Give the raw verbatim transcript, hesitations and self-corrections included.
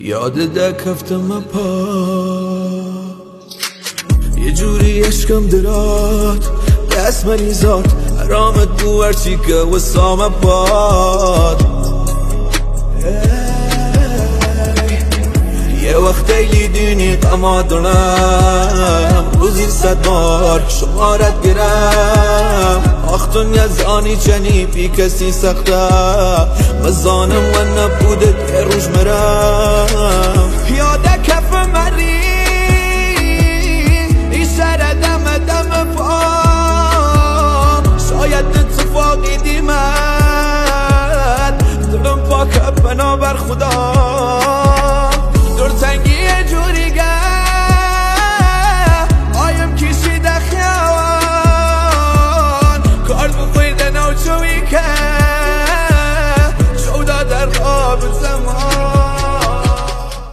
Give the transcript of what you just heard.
یاد کفتم پا یه جوری عشقم درات دست منی زاد حرامت بو هرچی که وسام باد یه وقت لیدونی قما دارم روزی صد بار شمارت گرم آختون یزانی چنی بی کسی سخته مزانم و نبوده که روش مرم یاده کف مری ای سر دم دم پا شاید اتفاقی دیمد دلم پاک بنابر خدا